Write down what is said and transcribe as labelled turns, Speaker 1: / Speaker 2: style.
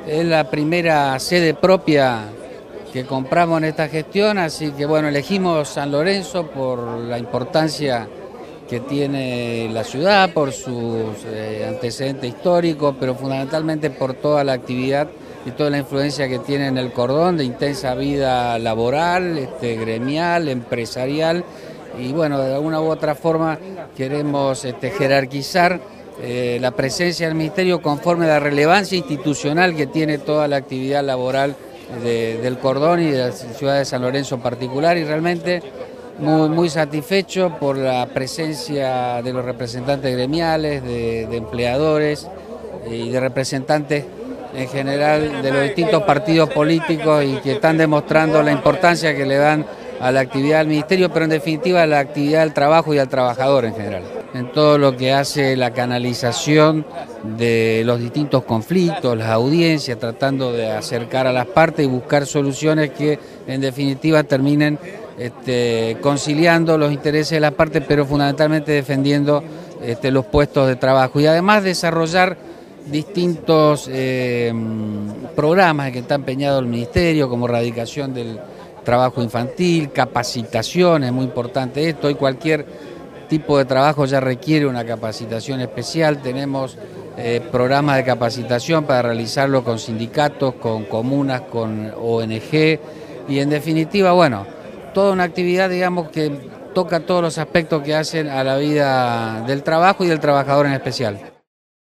Speaker 1: Es la primera sede propia que compramos en esta gestión, así que bueno, elegimos San Lorenzo por la importancia que tiene la ciudad, por sus antecedentes históricos, pero fundamentalmente por toda la actividad y toda la influencia que tiene en el cordón de intensa vida laboral, gremial, empresarial, y bueno, de alguna u otra forma queremos jerarquizar la presencia del Ministerio conforme a la relevancia institucional que tiene toda la actividad laboral del Cordón y de la ciudad de San Lorenzo en particular, y realmente muy satisfecho por la presencia de los representantes gremiales, de empleadores y de representantes en general de los distintos partidos políticos, y que están demostrando la importancia que le dan a la actividad del Ministerio, pero en definitiva a la actividad del trabajo y al trabajador en general. En todo lo que hace la canalización de los distintos conflictos, las audiencias, tratando de acercar a las partes y buscar soluciones que en definitiva terminen conciliando los intereses de las partes, pero fundamentalmente defendiendo los puestos de trabajo, y además desarrollar distintos programas en que está empeñado el Ministerio, como erradicación del trabajo infantil, capacitación, es muy importante esto, y cualquier tipo de trabajo ya requiere una capacitación especial. Tenemos programas de capacitación para realizarlo con sindicatos, con comunas, con ONG, y en definitiva, bueno, toda una actividad, digamos, que toca todos los aspectos que hacen a la vida del trabajo y del trabajador en especial.